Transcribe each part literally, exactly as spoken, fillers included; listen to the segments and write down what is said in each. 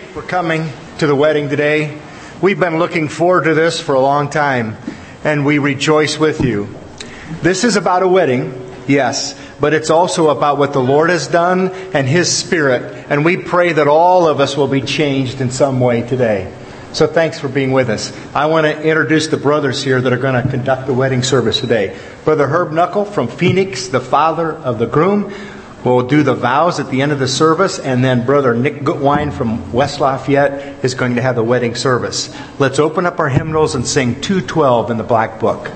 for coming to the wedding today. We've been looking forward to this for a long time, and we rejoice with you. This is about a wedding, yes, but it's also about what the Lord has done and His Spirit, and we pray that all of us will be changed in some way today. So thanks for being with us. I want to introduce the brothers here that are going to conduct the wedding service today. Brother Herb Knuckle from Phoenix, the father of the groom, will do the vows at the end of the service, and then Brother Nick Gutwine from West Lafayette is going to have the wedding service. Let's open up our hymnals and sing two twelve in the Black Book.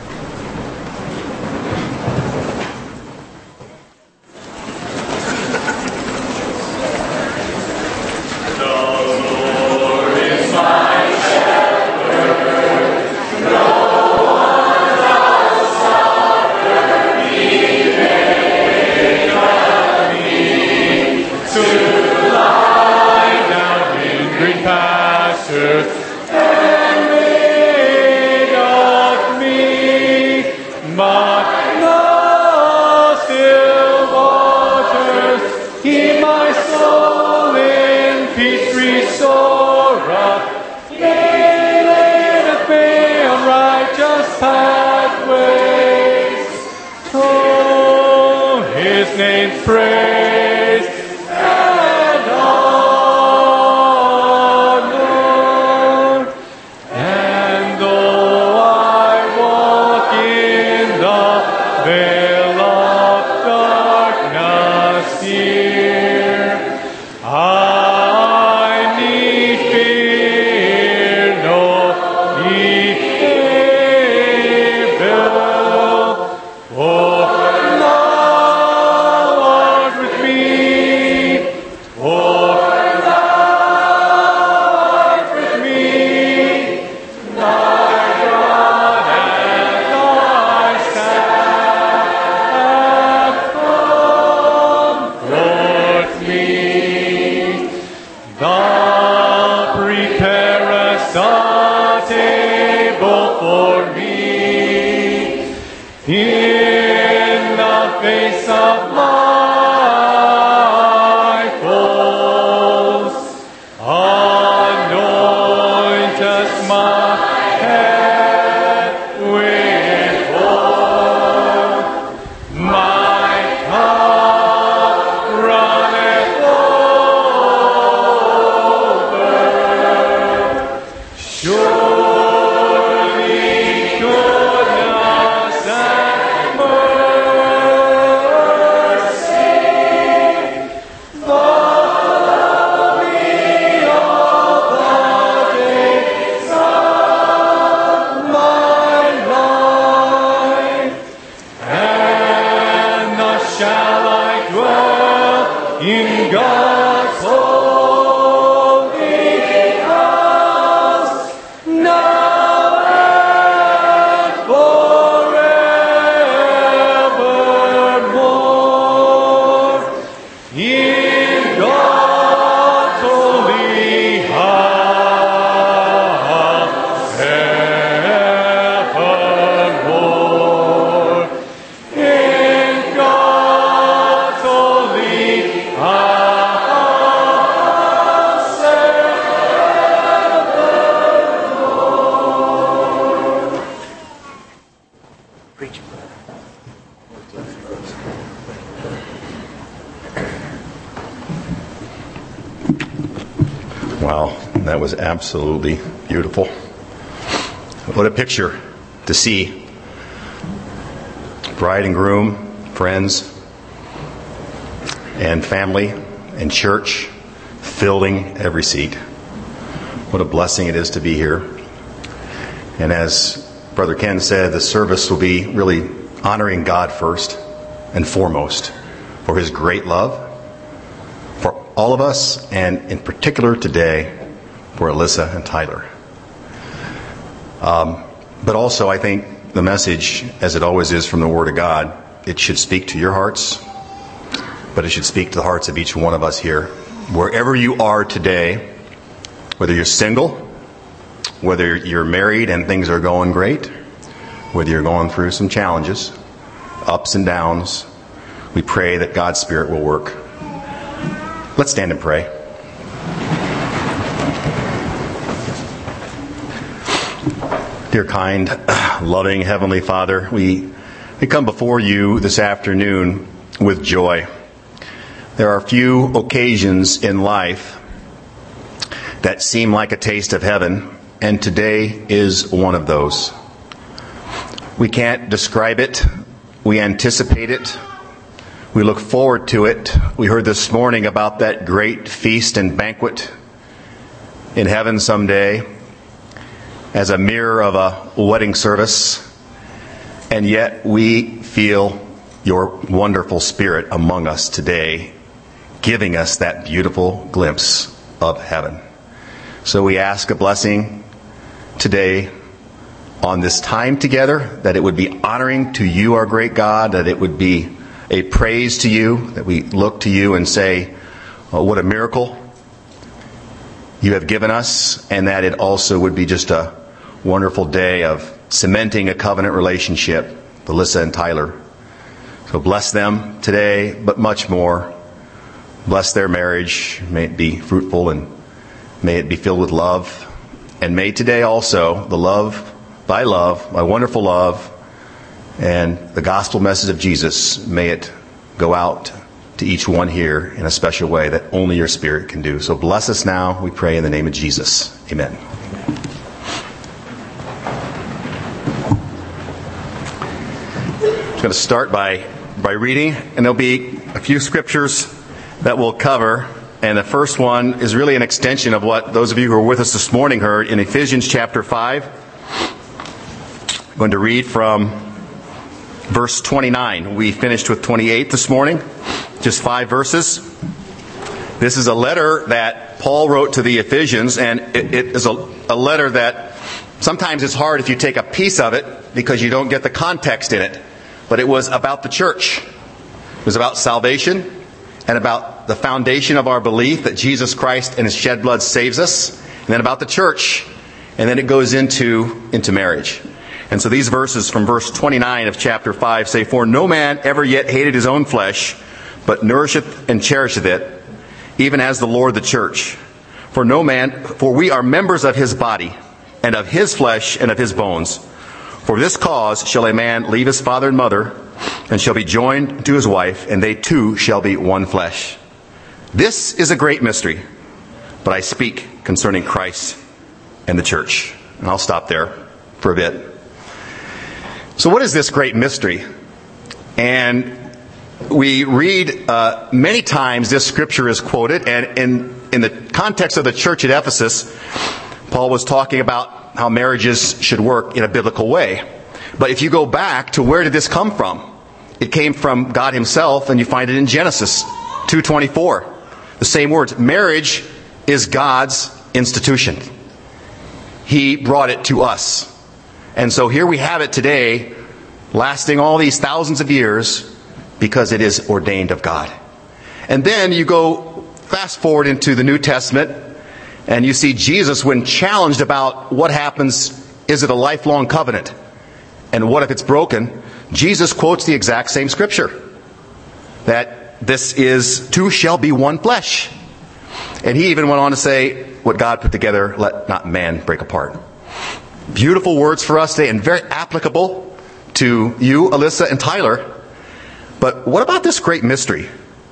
Wow, that was absolutely beautiful. What a picture to see. Bride and groom, friends, and family, and church filling every seat. What a blessing it is to be here. And as Brother Ken said, the service will be really honoring God first and foremost for His great love for all of us, and in particular today for Alyssa and Tyler. Um, but also, I think the message, as it always is from the Word of God, it should speak to your hearts, but it should speak to the hearts of each one of us here. Wherever you are today, whether you're single, whether you're married and things are going great, whether you're going through some challenges, ups and downs, we pray that God's Spirit will work. Let's stand and pray. Dear kind, loving Heavenly Father, we, we come before you this afternoon with joy. There are few occasions in life that seem like a taste of heaven, and today is one of those. We can't describe it. We anticipate it. We look forward to it. We heard this morning about that great feast and banquet in heaven someday as a mirror of a wedding service. And yet we feel your wonderful Spirit among us today, giving us that beautiful glimpse of heaven. So we ask a blessing today on this time together, that it would be honoring to you, our great God, that it would be a praise to you, that we look to you and say, oh, what a miracle you have given us, and that it also would be just a wonderful day of cementing a covenant relationship, Alyssa and Tyler. So bless them today, but much more. Bless their marriage. May it be fruitful and may it be filled with love. And may today also the love, thy love, my wonderful love, and the gospel message of Jesus, may it go out to each one here in a special way that only your Spirit can do. So bless us now, we pray in the name of Jesus. Amen. I'm going to start by, by reading, and there'll be a few scriptures that we'll cover. And the first one is really an extension of what those of you who were with us this morning heard in Ephesians chapter five. I'm going to read from verse twenty-nine. We finished with twenty-eight this morning. Just five verses. This is a letter that Paul wrote to the Ephesians, and it, it is a, a letter that sometimes it's hard if you take a piece of it because you don't get the context in it. But it was about the church. It was about salvation and about the foundation of our belief that Jesus Christ and His shed blood saves us, and then about the church, and then it goes into, into marriage. And so these verses from verse twenty-nine of chapter five say, "For no man ever yet hated his own flesh, but nourisheth and cherisheth it, even as the Lord the church. For no man, for we are members of His body, and of His flesh and of His bones. For this cause shall a man leave his father and mother, and shall be joined to his wife, and they two shall be one flesh. This is a great mystery, but I speak concerning Christ and the church." And I'll stop there for a bit. So what is this great mystery? And we read uh, many times this scripture is quoted, and in, in the context of the church at Ephesus, Paul was talking about how marriages should work in a biblical way. But if you go back to where did this come from? It came from God Himself, and you find it in Genesis two twenty-four. The same words. Marriage is God's institution. He brought it to us. And so here we have it today, lasting all these thousands of years, because it is ordained of God. And then you go fast forward into the New Testament, and you see Jesus, when challenged about what happens, is it a lifelong covenant? And what if it's broken? Jesus quotes the exact same scripture. That this is, two shall be one flesh. And he even went on to say, what God put together, let not man break apart. Beautiful words for us today, and very applicable to you, Alyssa, and Tyler. But what about this great mystery?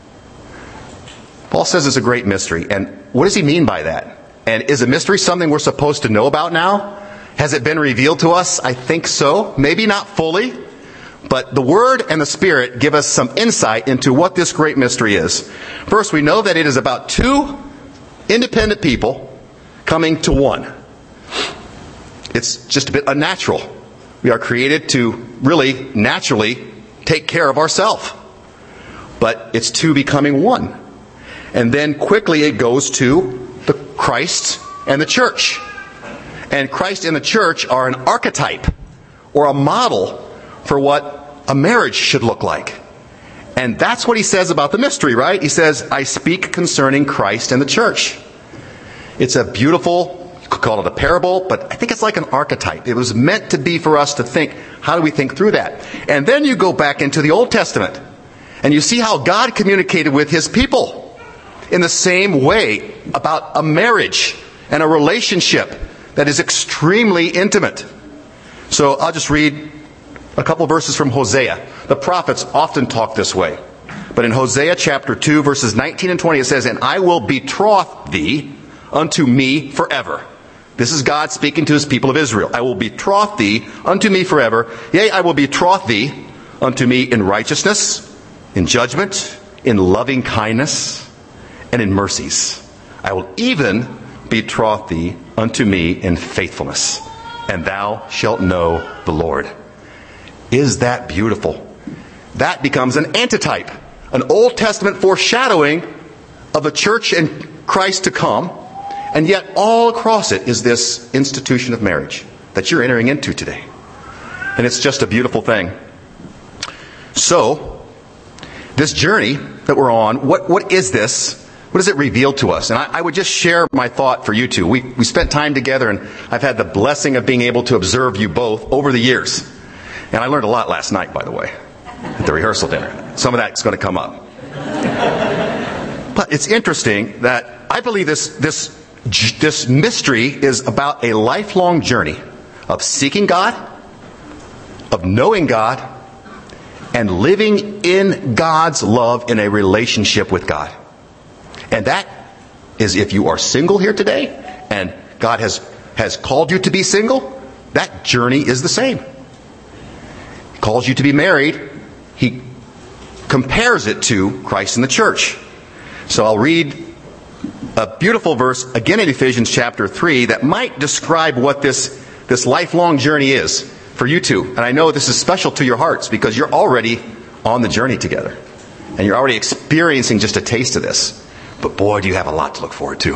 Paul says it's a great mystery. And what does he mean by that? And is a mystery something we're supposed to know about now? Has it been revealed to us? I think so. Maybe not fully. But the Word and the Spirit give us some insight into what this great mystery is. First, we know that it is about two independent people coming to one. It's just a bit unnatural. We are created to really naturally take care of ourselves. But it's two becoming one. And then quickly it goes to the Christ and the church. And Christ and the church are an archetype or a model for what a marriage should look like. And that's what he says about the mystery, right? He says, I speak concerning Christ and the church. It's a beautiful, you could call it a parable, but I think it's like an archetype. It was meant to be for us to think, how do we think through that? And then you go back into the Old Testament, and you see how God communicated with His people in the same way about a marriage and a relationship that is extremely intimate. So I'll just read a couple verses from Hosea. The prophets often talk this way. But in Hosea chapter two, verses nineteen and twenty, it says, "And I will betroth thee unto me forever." This is God speaking to his people of Israel. "I will betroth thee unto me forever. Yea, I will betroth thee unto me in righteousness, in judgment, in loving kindness, and in mercies. I will even betroth thee unto me in faithfulness, and thou shalt know the Lord." Is that beautiful? That becomes an antitype, an Old Testament foreshadowing of the church and Christ to come. And yet all across it is this institution of marriage that you're entering into today. And it's just a beautiful thing. So, this journey that we're on, what, what is this? What does it reveal to us? And I, I would just share my thought for you two. We, we spent time together, and I've had the blessing of being able to observe you both over the years. And I learned a lot last night, by the way, at the rehearsal dinner. Some of that's going to come up. But it's interesting that I believe this, this, this mystery is about a lifelong journey of seeking God, of knowing God, and living in God's love in a relationship with God. And that is, if you are single here today, and God has, has called you to be single, that journey is the same. He calls you to be married. He compares it to Christ and the church. So I'll read a beautiful verse again in Ephesians chapter three that might describe what this, this lifelong journey is for you two. And I know this is special to your hearts because you're already on the journey together. And you're already experiencing just a taste of this. But boy, do you have a lot to look forward to.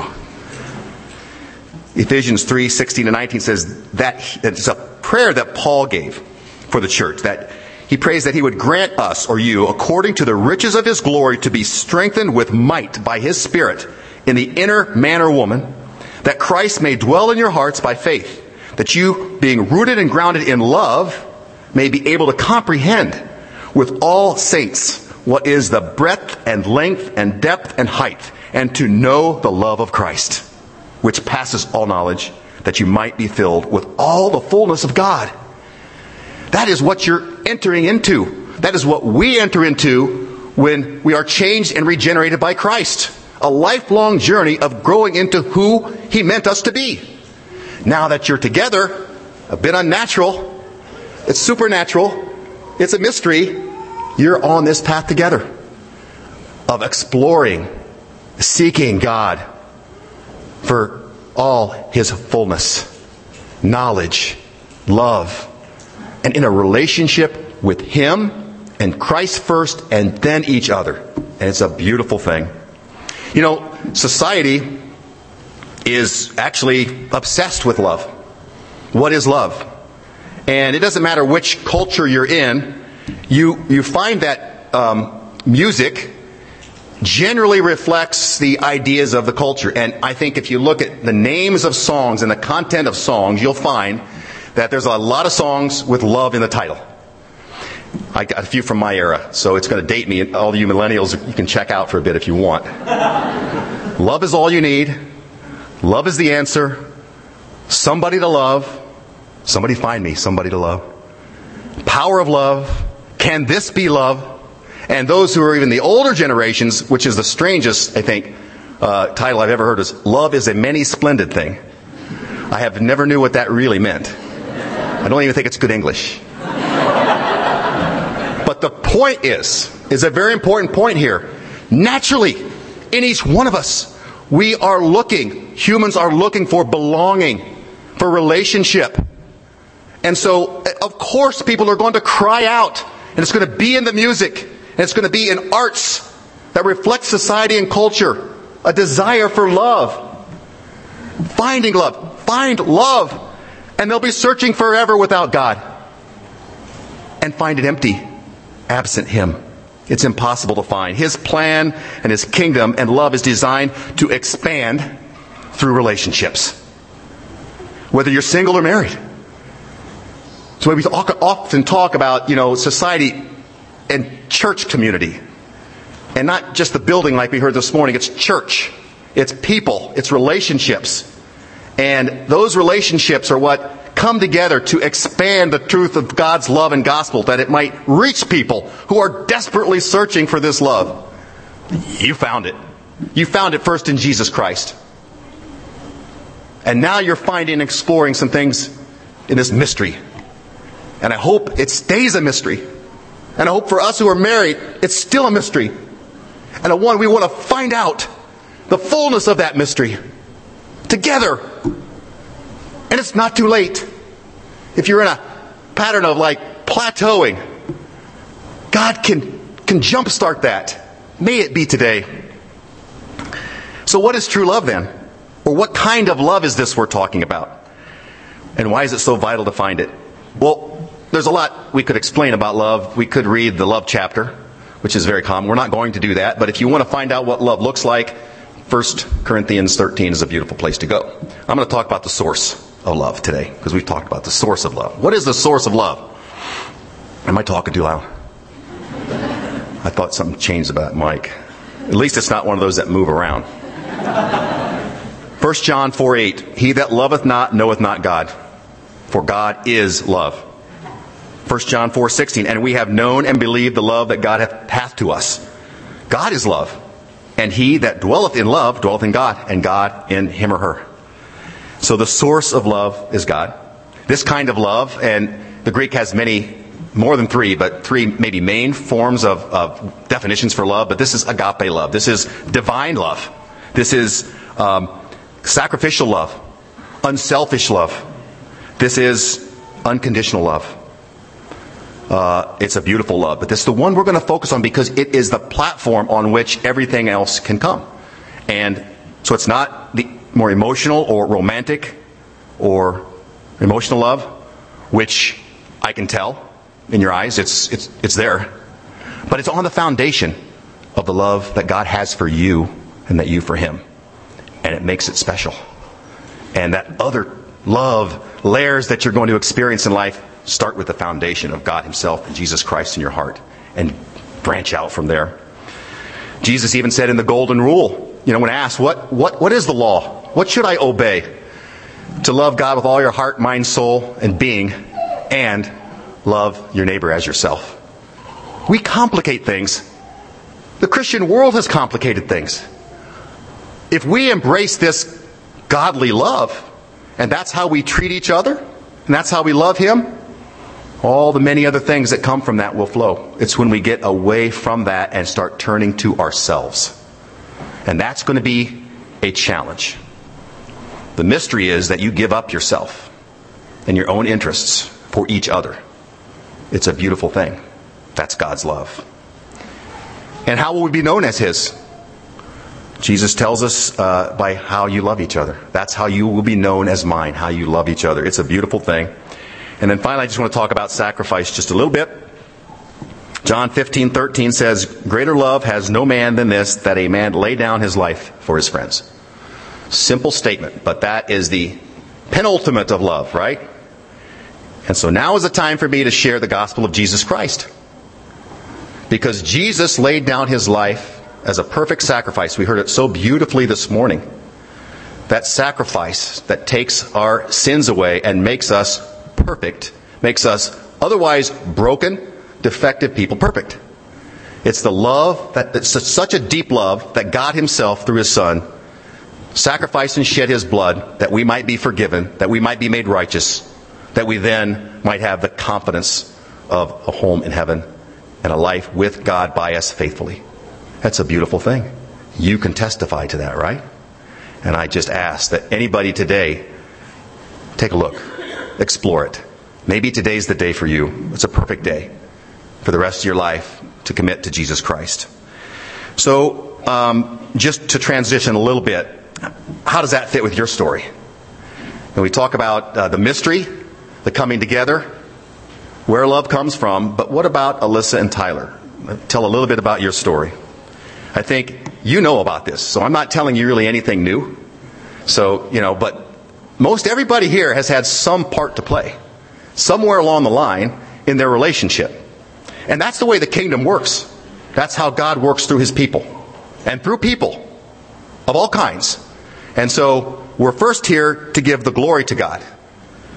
Ephesians three, sixteen and nineteen says that it's a prayer that Paul gave for the church. That he prays that he would grant us, or you, according to the riches of his glory, to be strengthened with might by his Spirit in the inner man or woman, that Christ may dwell in your hearts by faith, that you, being rooted and grounded in love, may be able to comprehend with all saints what is the breadth and length and depth and height, and to know the love of Christ, which passes all knowledge, that you might be filled with all the fullness of God. That is what you're entering into. That is what we enter into when we are changed and regenerated by Christ. A lifelong journey of growing into who He meant us to be. Now that you're together, a bit unnatural, it's supernatural, it's a mystery, you're on this path together of exploring, seeking God for all His fullness, knowledge, love, and in a relationship with Him and Christ first and then each other. And it's a beautiful thing. You know, society is actually obsessed with love. What is love? And it doesn't matter which culture you're in, you, you find that um, music generally reflects the ideas of the culture. And I think if you look at the names of songs and the content of songs, you'll find that there's a lot of songs with love in the title. I got a few from my era, so it's going to date me. All you millennials, you can check out for a bit if you want. Love is all you need. Love is the answer. Somebody to love. Somebody find me somebody to love. Power of love. Can this be love? And those who are even the older generations, which is the strangest, I think, uh, title I've ever heard, is Love is a Many Splendid Thing. I have never knew what that really meant. I don't even think it's good English. But the point is, is a very important point here. Naturally, in each one of us, we are looking, humans are looking for belonging, for relationship. And so, of course, people are going to cry out, and it's going to be in the music, and it's going to be in arts that reflect society and culture, a desire for love. Finding love. Find love. And they'll be searching forever without God. And find it empty, absent Him. It's impossible to find. His plan and His kingdom and love is designed to expand through relationships. Whether you're single or married. So we often talk about, you know, society and church community. And not just the building like we heard this morning. It's church. It's people. It's relationships. And those relationships are what come together to expand the truth of God's love and gospel, that it might reach people who are desperately searching for this love. You found it. You found it first in Jesus Christ. And now you're finding and exploring some things in this mystery. And I hope it stays a mystery. And I hope for us who are married, it's still a mystery. And a one we want to find out the fullness of that mystery together. And it's not too late. If you're in a pattern of like plateauing, God can, can jumpstart that. May it be today. So what is true love then? Or what kind of love is this we're talking about? And why is it so vital to find it? Well, there's a lot we could explain about love. We could read the love chapter, which is very common. We're not going to do that. But if you want to find out what love looks like, First Corinthians thirteen is a beautiful place to go. I'm going to talk about the source of love today, because we've talked about the source of love. What is the source of love? Am I talking too loud? I thought something changed about that mic. At least it's not one of those that move around. First John four eight, he that loveth not knoweth not God, for God is love. First John four sixteen, and we have known and believed the love that God hath, hath to us. God is love. And he that dwelleth in love dwelleth in God, and God in him or her. So the source of love is God. This kind of love, and the Greek has many, more than three, but three maybe main forms of, of definitions for love. But this is agape love. This is divine love. This is um, sacrificial love, unselfish love. This is unconditional love. Uh, it's a beautiful love, but this is the one we're going to focus on because it is the platform on which everything else can come. And so it's not the more emotional or romantic or emotional love, which I can tell in your eyes. It's, it's, it's there. But it's on the foundation of the love that God has for you and that you for Him. And it makes it special. And that other love layers that you're going to experience in life start with the foundation of God Himself and Jesus Christ in your heart and branch out from there. Jesus even said in the Golden Rule, you know, when asked, what, what, what is the law? What should I obey? To love God with all your heart, mind, soul, and being, and love your neighbor as yourself. We complicate things. The Christian world has complicated things. If we embrace this godly love, and that's how we treat each other, and that's how we love Him, all the many other things that come from that will flow. It's when we get away from that and start turning to ourselves. And that's going to be a challenge. The mystery is that you give up yourself and your own interests for each other. It's a beautiful thing. That's God's love. And how will we be known as His? Jesus tells us uh, by how you love each other. That's how you will be known as mine, how you love each other. It's a beautiful thing. And then finally, I just want to talk about sacrifice just a little bit. John fifteen thirteen says, greater love has no man than this, that a man lay down his life for his friends. Simple statement, but that is the penultimate of love, right? And so now is the time for me to share the gospel of Jesus Christ. Because Jesus laid down His life as a perfect sacrifice. We heard it so beautifully this morning. That sacrifice that takes our sins away and makes us perfect, makes us otherwise broken, defective people perfect. It's the love, that it's such a deep love that God Himself, through His Son, sacrificed and shed His blood that we might be forgiven, that we might be made righteous, that we then might have the confidence of a home in heaven and a life with God by us faithfully. That's a beautiful thing. You can testify to that, right? And I just ask that anybody today, take a look. Explore it. Maybe today's the day for you. It's a perfect day for the rest of your life to commit to Jesus Christ. So, um, just to transition a little bit, how does that fit with your story? And we talk about uh, the mystery, the coming together, where love comes from. But what about Alyssa and Tyler? Tell a little bit about your story. I think you know about this, so I'm not telling you really anything new. So, you know, but most everybody here has had some part to play somewhere along the line in their relationship. And that's the way the kingdom works. That's how God works through His people and through people of all kinds. And so we're first here to give the glory to God.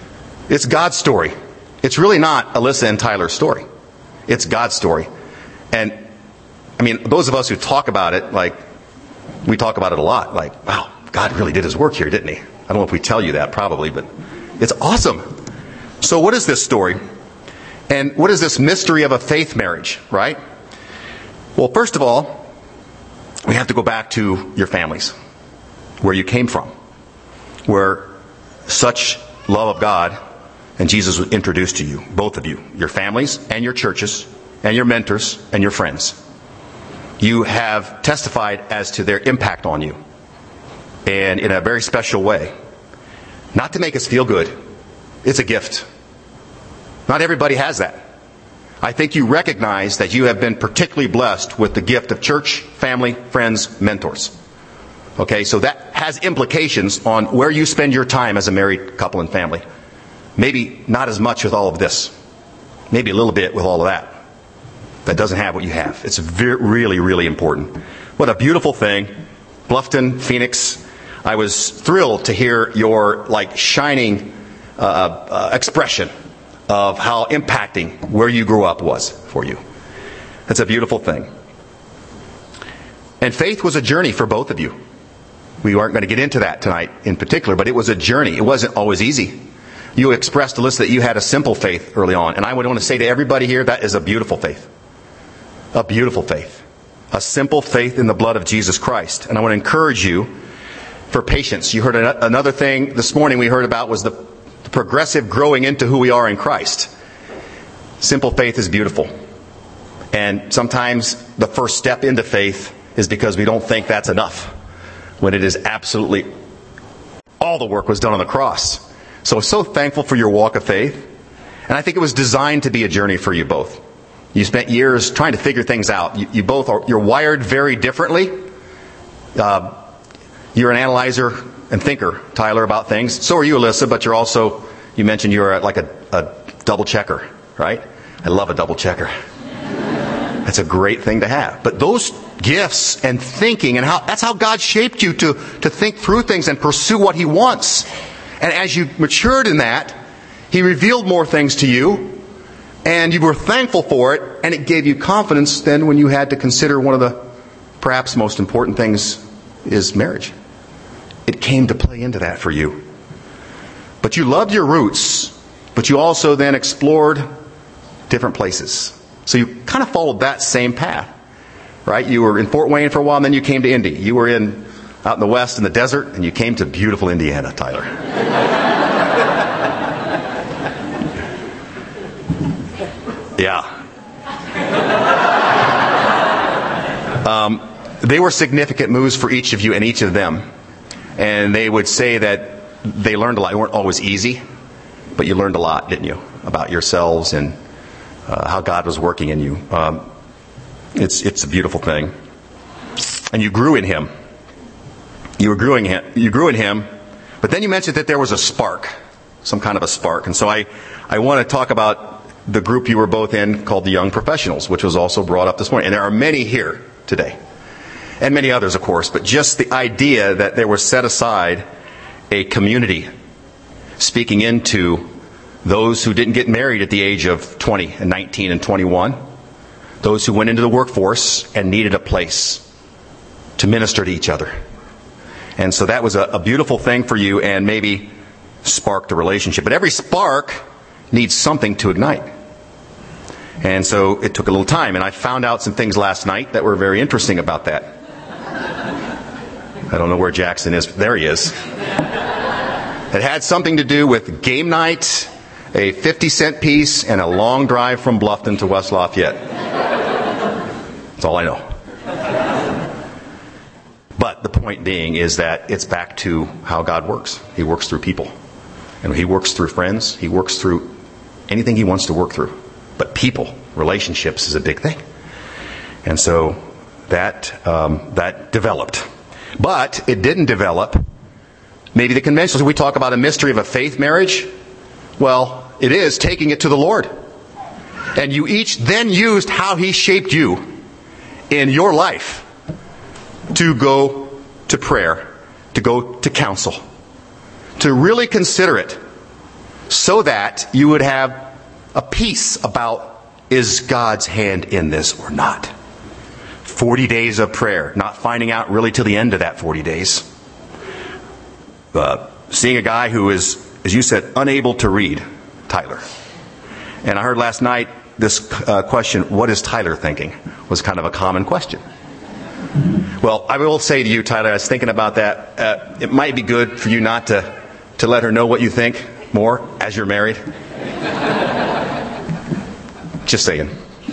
It's God's story. It's really not Alyssa and Tyler's story. It's God's story. And, I mean, those of us who talk about it, like, we talk about it a lot. Like, wow, God really did his work here, didn't he? I don't know if we tell you that, probably, but it's awesome. So what is this story? And what is this mystery of a faith marriage, right? Well, first of all, we have to go back to your families, where you came from, where such love of God and Jesus was introduced to you, both of you, your families and your churches and your mentors and your friends. You have testified as to their impact on you, and in a very special way. Not to make us feel good. It's a gift. Not everybody has that. I think you recognize that you have been particularly blessed with the gift of church, family, friends, mentors. Okay, so that has implications on where you spend your time as a married couple and family. Maybe not as much with all of this. Maybe a little bit with all of that. That doesn't have what you have. It's very, really, really important. What a beautiful thing. Bluffton, Phoenix. I was thrilled to hear your like shining uh, uh, expression of how impacting where you grew up was for you. That's a beautiful thing. And faith was a journey for both of you. We aren't going to get into that tonight in particular, but it was a journey. It wasn't always easy. You expressed, Alyssa, that you had a simple faith early on. And I would want to say to everybody here, that is a beautiful faith. A beautiful faith. A simple faith in the blood of Jesus Christ. And I want to encourage you for patience. You heard another thing this morning we heard about was the progressive growing into who we are in Christ. Simple faith is beautiful. And sometimes the first step into faith is because we don't think that's enough, when it is absolutely all the work was done on the cross. So I'm so thankful for your walk of faith. And I think it was designed to be a journey for you both. You spent years trying to figure things out. You, you both are, you're wired very differently. Uh, you're an analyzer and thinker, Tyler, about things. So are you, Alyssa, but you're also, you mentioned you're like a, a double checker, right? I love a double checker. That's a great thing to have. But those gifts and thinking, and how that's how God shaped you to, to think through things and pursue what He wants. And as you matured in that, He revealed more things to you, and you were thankful for it, and it gave you confidence then when you had to consider one of the perhaps most important things is marriage. It came to play into that for you. But you loved your roots, but you also then explored different places. So you kind of followed that same path, right? You were in Fort Wayne for a while, and then you came to Indy. You were in out in the West in the desert, and you came to beautiful Indiana, Tyler. Yeah. Um, they were significant moves for each of you and each of them. And they would say that they learned a lot. They weren't always easy, but you learned a lot, didn't you? About yourselves and uh, how God was working in you. Um, it's it's a beautiful thing. And you grew in Him. You were growing him, you grew in Him, but then you mentioned that there was a spark, some kind of a spark. And so I, I want to talk about the group you were both in called the Young Professionals, which was also brought up this morning. And there are many here today, and many others, of course, but just the idea that there was set aside a community speaking into those who didn't get married at the age of twenty and nineteen and twenty-one, those who went into the workforce and needed a place to minister to each other. And so that was a, a beautiful thing for you, and maybe sparked a relationship. But every spark needs something to ignite. And so it took a little time. And I found out some things last night that were very interesting about that. I don't know where Jackson is. There he is. It had something to do with game night, a fifty cent piece, and a long drive from Bluffton to West Lafayette. That's all I know. But the point being is that it's back to how God works. He works through people. And He works through friends. He works through anything He wants to work through. But people, relationships is a big thing. And so that um, that developed. But it didn't develop maybe the conventional. We talk about a mystery of a faith marriage. Well, it is taking it to the Lord. And you each then used how He shaped you in your life to go to prayer, to go to counsel, to really consider it, so that you would have a peace about, is God's hand in this or not? forty days of prayer, not finding out really till the end of that forty days. Uh, seeing a guy who is, as you said, unable to read, Tyler. And I heard last night this uh, question, what is Tyler thinking, was kind of a common question. Well, I will say to you, Tyler, I was thinking about that. Uh, it might be good for you not to, to let her know what you think more as you're married. Just saying.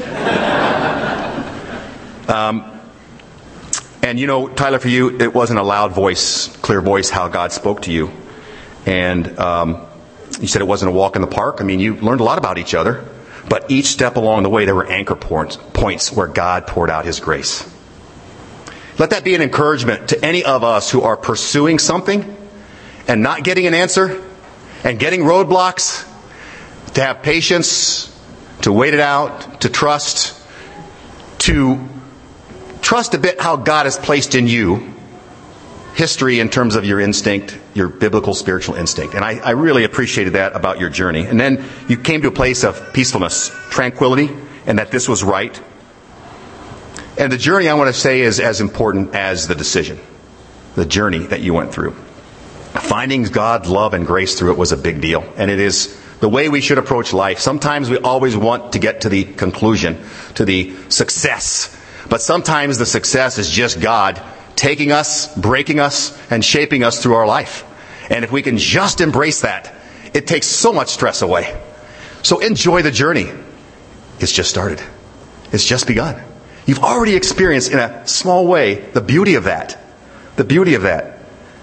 Um, and you know, Tyler, for you, it wasn't a loud voice, clear voice, how God spoke to you. And um, you said it wasn't a walk in the park. I mean, you learned a lot about each other. But each step along the way, there were anchor points, points where God poured out His grace. Let that be an encouragement to any of us who are pursuing something and not getting an answer and getting roadblocks, to have patience, to wait it out, to trust, to trust a bit how God has placed in you history in terms of your instinct, your biblical spiritual instinct. And I, I really appreciated that about your journey. And then you came to a place of peacefulness, tranquility, and that this was right. And the journey, I want to say, is as important as the decision. The journey that you went through. Finding God's love and grace through it was a big deal. And it is the way we should approach life. Sometimes we always want to get to the conclusion, to the success. But sometimes the success is just God taking us, breaking us, and shaping us through our life. And if we can just embrace that, it takes so much stress away. So enjoy the journey. It's just started. It's just begun. You've already experienced in a small way the beauty of that. The beauty of that.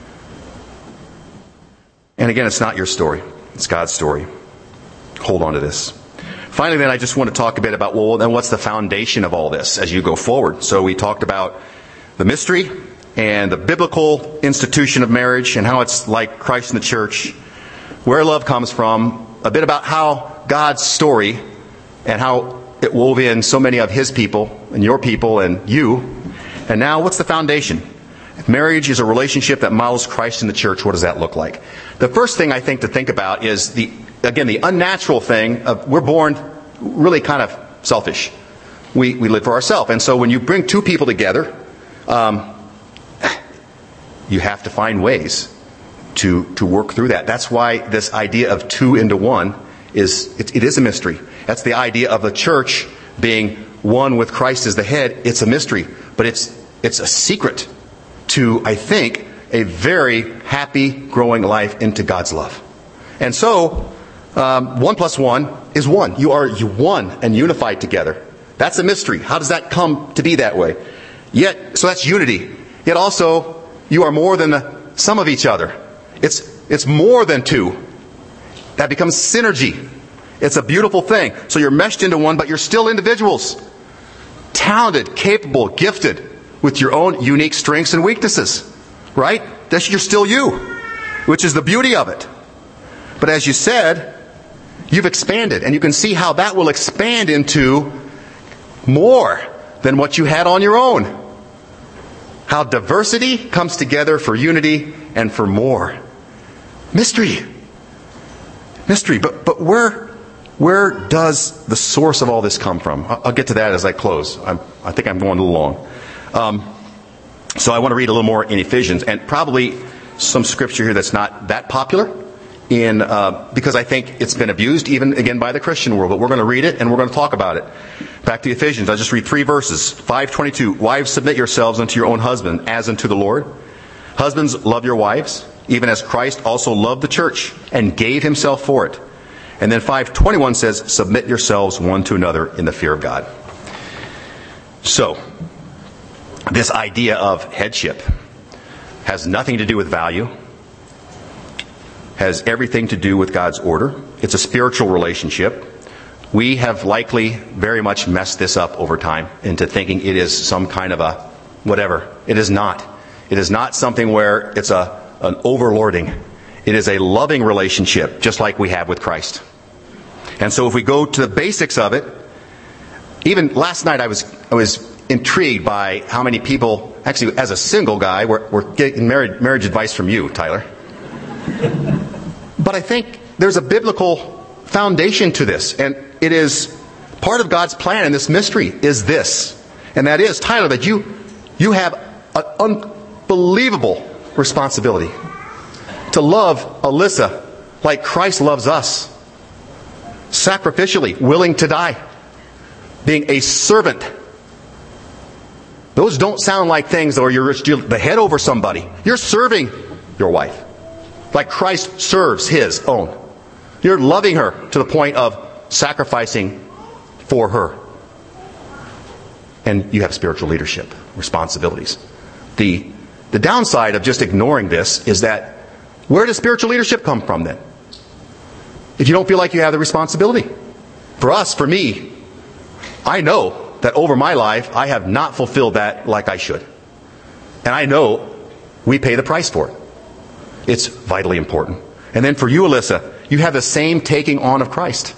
And again, it's not your story. It's God's story. Hold on to this. Finally, then, I just want to talk a bit about, well, then what's the foundation of all this as you go forward? So we talked about the mystery and the biblical institution of marriage and how it's like Christ in the church, where love comes from, a bit about how God's story and how it wove in so many of His people and your people and you. And now, what's the foundation? If marriage is a relationship that models Christ in the church, what does that look like? The first thing I think to think about is, the again, the unnatural thing of we're born really kind of selfish. We, we live for ourselves. And so when you bring two people together, um, you have to find ways to, to work through that. That's why this idea of two into one is, it, it is a mystery. That's the idea of the church being one with Christ as the head. It's a mystery, but it's, it's a secret to, I think, a very happy, growing life into God's love. And so, um, one plus one is one. You are one and unified together. That's a mystery. How does that come to be that way? Yet, so that's unity. Yet also, you are more than the sum of each other. It's, it's more than two. That becomes synergy. It's a beautiful thing. So you're meshed into one, but you're still individuals. Talented, capable, gifted, with your own unique strengths and weaknesses. Right? That's, you're still you. Which is the beauty of it. But as you said, you've expanded. And you can see how that will expand into more than what you had on your own. How diversity comes together for unity and for more. Mystery. Mystery. But but where where does the source of all this come from? I'll get to that as I close. I'm, I think I'm going a little long. Um, so I want to read a little more in Ephesians, and probably some scripture here that's not that popular, in uh, because I think it's been abused even again by the Christian world. But we're going to read it and we're going to talk about it. Back to Ephesians. I'll just read three verses. five twenty-two. Wives, submit yourselves unto your own husband as unto the Lord. Husbands, love your wives, even as Christ also loved the church and gave himself for it. And then five twenty-one says, submit yourselves one to another in the fear of God. So, this idea of headship has nothing to do with value, has everything to do with God's order. It's a spiritual relationship. We have likely very much messed this up over time into thinking it is some kind of a whatever. It is not. It is not something where it's a an overlording. It is a loving relationship, just like we have with Christ. And so if we go to the basics of it, even last night I was I was intrigued by how many people, actually as a single guy, were, were getting married, marriage advice from you, Tyler. But I think there's a biblical foundation to this. And it is part of God's plan in this mystery is this. And that is, Tyler, that you, you have an unbelievable responsibility to love Alyssa like Christ loves us. Sacrificially, willing to die. Being a servant. Those don't sound like things where you're the head over somebody. You're serving your wife. Like Christ serves his own. You're loving her to the point of sacrificing for her. And you have spiritual leadership responsibilities. The, the downside of just ignoring this is that where does spiritual leadership come from then? If you don't feel like you have the responsibility. For us, for me, I know that over my life, I have not fulfilled that like I should. And I know we pay the price for it. It's vitally important. And then for you, Alyssa, you have the same taking on of Christ.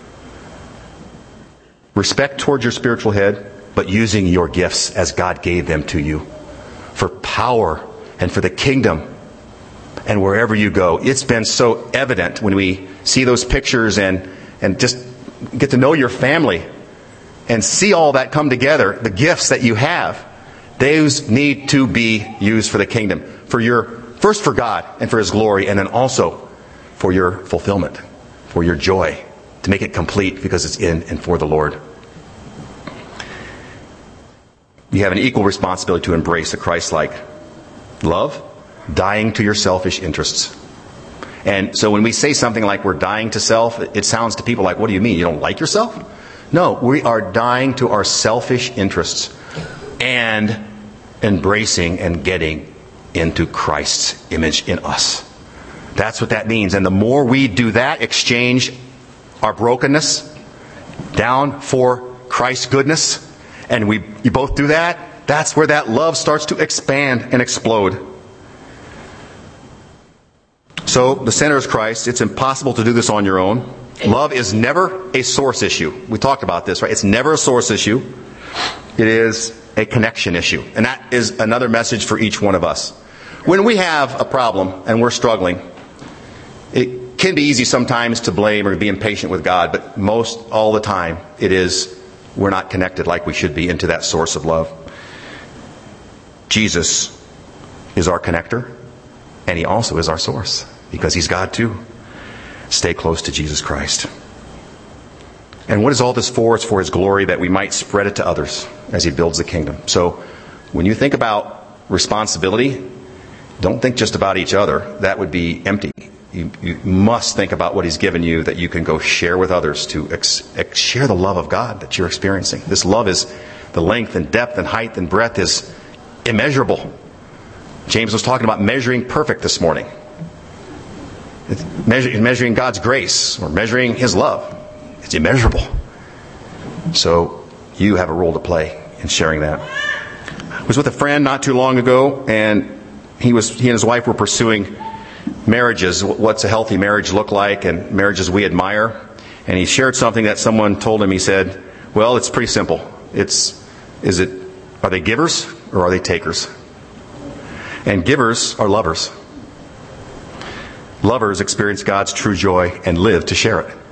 Respect towards your spiritual head, but using your gifts as God gave them to you. For power and for the kingdom. And wherever you go. It's been so evident when we see those pictures and, and just get to know your family. And see all that come together, the gifts that you have, those need to be used for the kingdom. For your, first for God and for his glory, and then also for your fulfillment, for your joy, to make it complete because it's in and for the Lord. You have an equal responsibility to embrace a Christ-like love, dying to your selfish interests. And so when we say something like we're dying to self, it sounds to people like, what do you mean? You don't like yourself? No, we are dying to our selfish interests and embracing and getting into Christ's image in us. That's what that means. And the more we do that, exchange our brokenness down for Christ's goodness, and we you both do that, that's where that love starts to expand and explode. So, the center is Christ. It's impossible to do this on your own. Love is never a source issue. We talked about this, right? It's never a source issue. It is a connection issue. And that is another message for each one of us. When we have a problem and we're struggling, it can be easy sometimes to blame or be impatient with God, but most all the time it is we're not connected like we should be into that source of love. Jesus is our connector, and he also is our source because he's God too. Stay close to Jesus Christ. And what is all this for? It's for his glory, that we might spread it to others as he builds the kingdom. So when you think about responsibility, don't think just about each other. That would be empty. You, you must think about what he's given you that you can go share with others to ex, ex, share the love of God that you're experiencing. This love is, the length and depth and height and breadth is immeasurable. James was talking about measuring perfect this morning. It's measure, measuring God's grace or measuring his love. It's immeasurable. So you have a role to play in sharing that. I was with a friend not too long ago, and he was he and his wife were pursuing marriages. What's a healthy marriage look like, and marriages we admire. And he shared something that someone told him. He said, well, it's pretty simple. It's is it are they givers or are they takers? And givers are lovers. Lovers experience God's true joy and live to share it.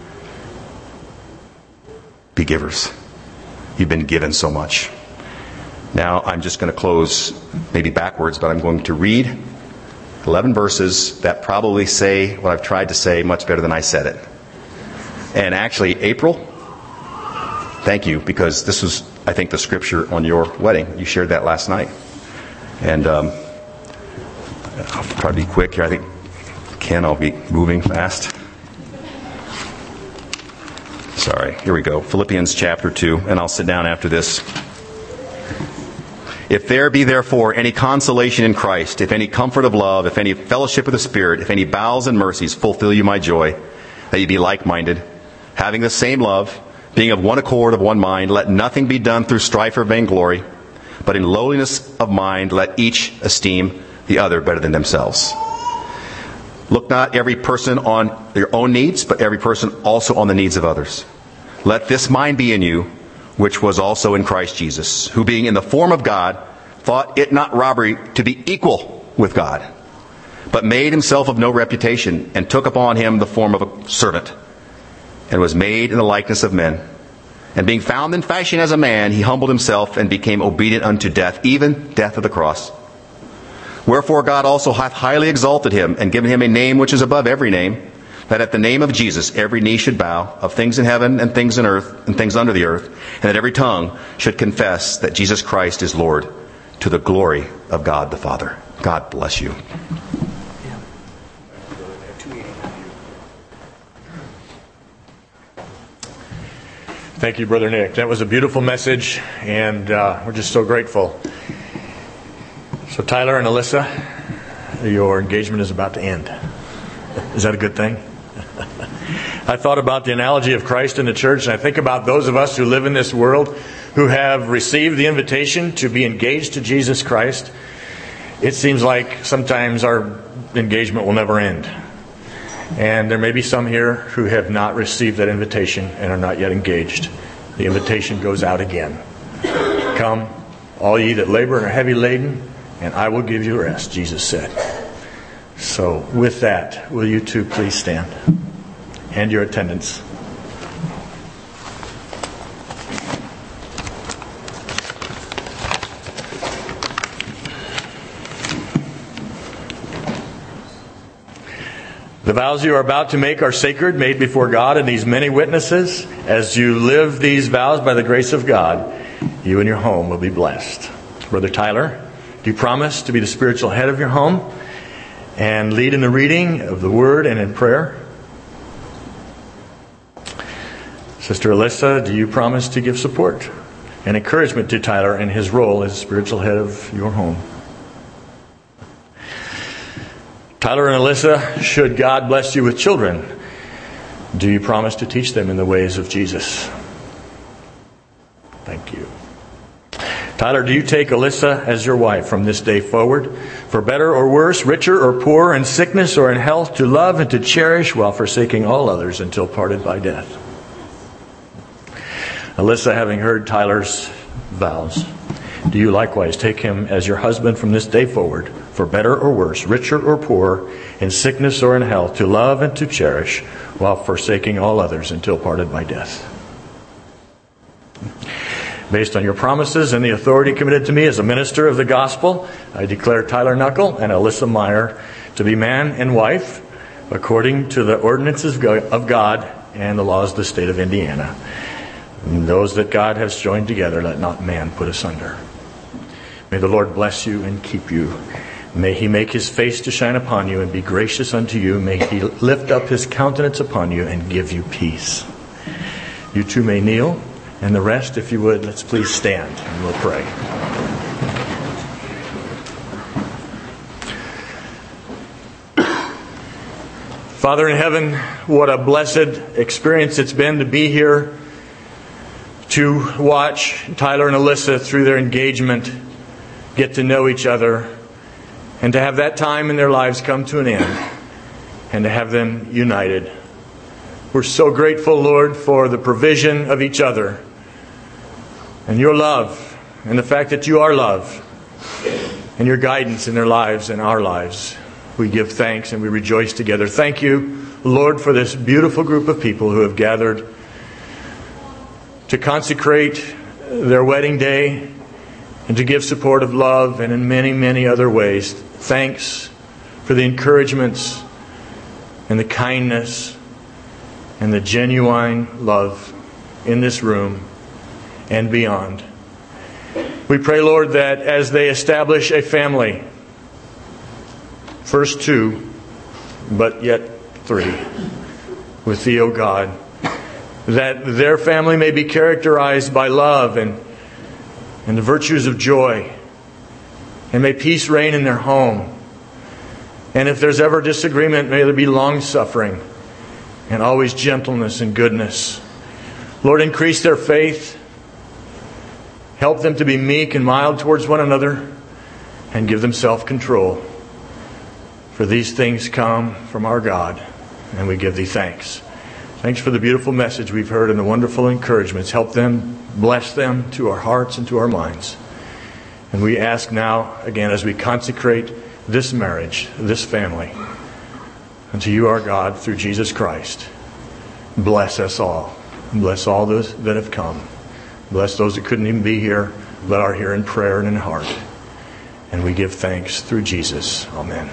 Be givers. You've been given so much. Now I'm just going to close maybe backwards, but I'm going to read eleven verses that probably say what I've tried to say much better than I said it. And actually, April, thank you, because this was, I think, the scripture on your wedding. You shared that last night. And um, I'll try to be quick here. I think, Ken, I'll be moving fast. Sorry, here we go. Philippians chapter two, and I'll sit down after this. If there be therefore any consolation in Christ, if any comfort of love, if any fellowship of the Spirit, if any bowels and mercies, fulfill you my joy, that you be like-minded, having the same love, being of one accord, of one mind, let nothing be done through strife or vainglory, but in lowliness of mind let each esteem the other better than themselves. Look not every person on your own needs, but every person also on the needs of others. Let this mind be in you, which was also in Christ Jesus, who being in the form of God, thought it not robbery to be equal with God, but made himself of no reputation, and took upon him the form of a servant, and was made in the likeness of men. And being found in fashion as a man, he humbled himself and became obedient unto death, even death of the cross. Wherefore God also hath highly exalted him, and given him a name which is above every name, that at the name of Jesus every knee should bow, of things in heaven and things in earth and things under the earth, and that every tongue should confess that Jesus Christ is Lord, to the glory of God the Father. God bless you. Thank you, Brother Nick. That was a beautiful message, and uh, we're just so grateful. So Tyler and Alyssa, your engagement is about to end. Is that a good thing? I thought about the analogy of Christ in the church, and I think about those of us who live in this world who have received the invitation to be engaged to Jesus Christ. It seems like sometimes our engagement will never end. And there may be some here who have not received that invitation and are not yet engaged. The invitation goes out again. Come, all ye that labor and are heavy laden, and I will give you rest, Jesus said. So with that, will you two please stand? And your attendants. The vows you are about to make are sacred, made before God and these many witnesses. As you live these vows by the grace of God, you and your home will be blessed. Brother Tyler, do you promise to be the spiritual head of your home and lead in the reading of the Word and in prayer? Sister Alyssa, do you promise to give support and encouragement to Tyler in his role as spiritual head of your home? Tyler and Alyssa, should God bless you with children, do you promise to teach them in the ways of Jesus? Thank you. Tyler, do you take Alyssa as your wife from this day forward, for better or worse, richer or poorer, in sickness or in health, to love and to cherish while forsaking all others until parted by death? Alyssa, having heard Tyler's vows, do you likewise take him as your husband from this day forward, for better or worse, richer or poorer, in sickness or in health, to love and to cherish while forsaking all others until parted by death? Based on your promises and the authority committed to me as a minister of the gospel, I declare Tyler Knuckle and Alyssa Meyer to be man and wife according to the ordinances of God and the laws of the state of Indiana. And those that God has joined together, let not man put asunder. May the Lord bless you and keep you. May He make His face to shine upon you and be gracious unto you. May He lift up His countenance upon you and give you peace. You two may kneel, and the rest, if you would, let's please stand and we'll pray. Father in heaven, what a blessed experience it's been to be here, to watch Tyler and Alyssa through their engagement get to know each other, and to have that time in their lives come to an end, and to have them united. We're so grateful, Lord, for the provision of each other, and your love, and the fact that you are love, and your guidance in their lives and our lives. We give thanks and we rejoice together. Thank you, Lord, for this beautiful group of people who have gathered to consecrate their wedding day and to give support of love, and in many, many other ways. Thanks for the encouragements and the kindness and the genuine love in this room and beyond. We pray, Lord, that as they establish a family, first two, but yet three, with Thee, O God, that their family may be characterized by love and and the virtues of joy. And may peace reign in their home. And if there's ever disagreement, may there be long-suffering and always gentleness and goodness. Lord, increase their faith. Help them to be meek and mild towards one another, and give them self-control. For these things come from our God, and we give Thee thanks. Thanks for the beautiful message we've heard and the wonderful encouragements. Help them, bless them to our hearts and to our minds. And we ask now, again, as we consecrate this marriage, this family. Unto you, our God, through Jesus Christ, bless us all. Bless all those that have come. Bless those that couldn't even be here, but are here in prayer and in heart. And we give thanks through Jesus. Amen.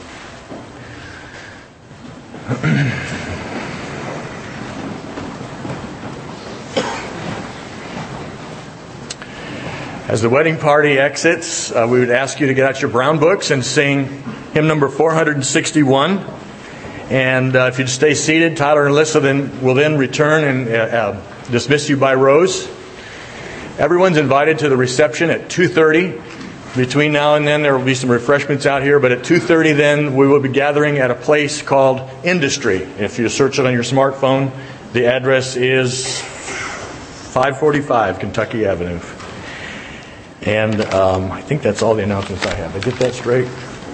As the wedding party exits, uh, we would ask you to get out your brown books and sing hymn number four hundred sixty-one. And uh, if you'd stay seated, Tyler and Alyssa then will then return and uh, uh, dismiss you by rows. Everyone's invited to the reception at two thirty. Between now and then, there will be some refreshments out here. But at two thirty, then we will be gathering at a place called Industry. If you search it on your smartphone, the address is five forty-five Kentucky Avenue. And um, I think that's all the announcements I have. Did I get that straight?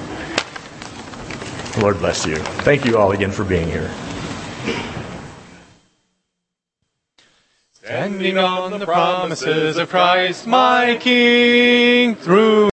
Lord bless you. Thank you all again for being here. Standing on the promises of Christ, my King, through